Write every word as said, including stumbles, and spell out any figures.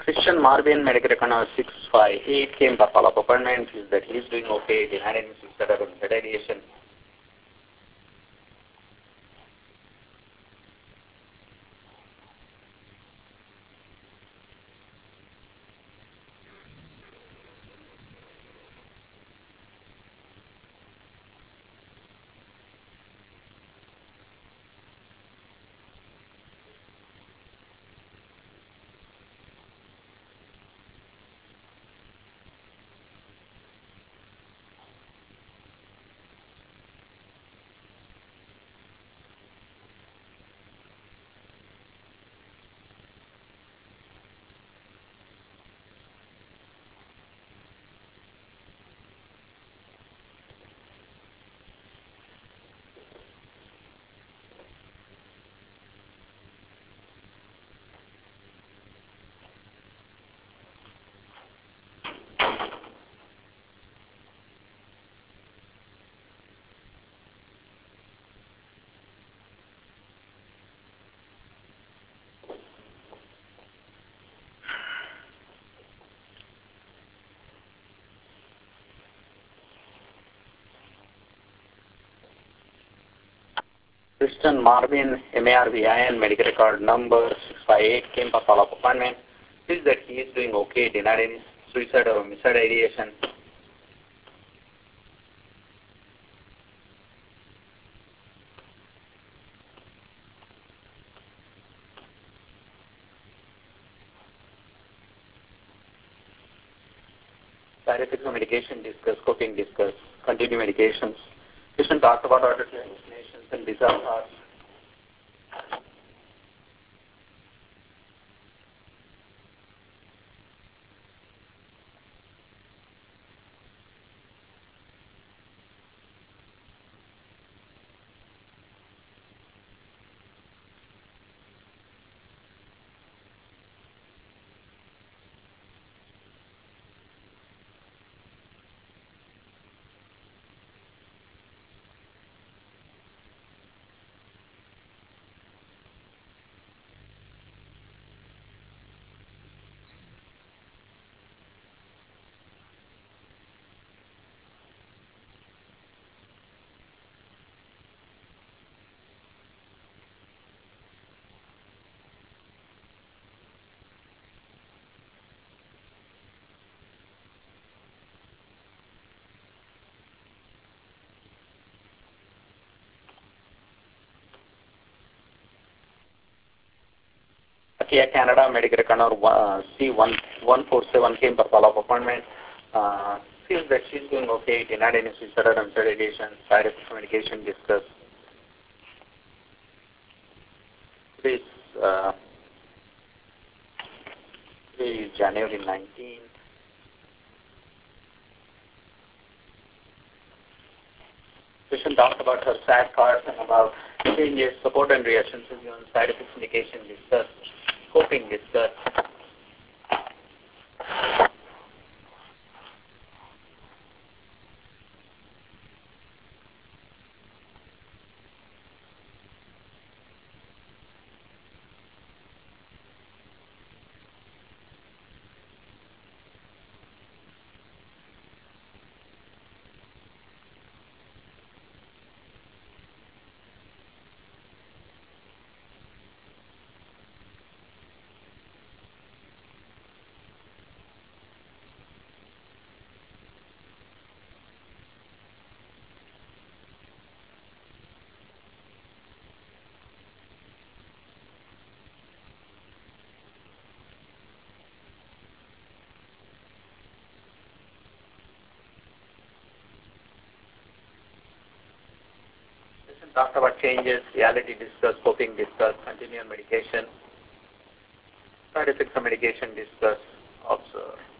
Christian Marvin, medical record six five eight, came for follow-up appointment. Is that he is doing okay, denied any suicide or radiation. Christian Marvin, M A R V I N, medical record number six five eight, came for follow-up appointment. Is that he is doing okay, denied any suicide or homicide ideation. Side effects of medication discuss, coping discuss, continue medications. Patient talked about auditory hallucinations and bizarre thoughts. Kia Canada, medical record uh, C one one four seven, came for follow-up appointment. Uh, feels that she's doing okay, denied any suicide or homicide ideation, side effects of medication discussed. Today is, uh, today is January nineteenth. Patient talked about her sad cards and about changes, support and reactions given, side effects indication discussed, coping discussed. Talked about changes, reality discussed, coping discussed, continuing medication, side effects of medication discussed, observe.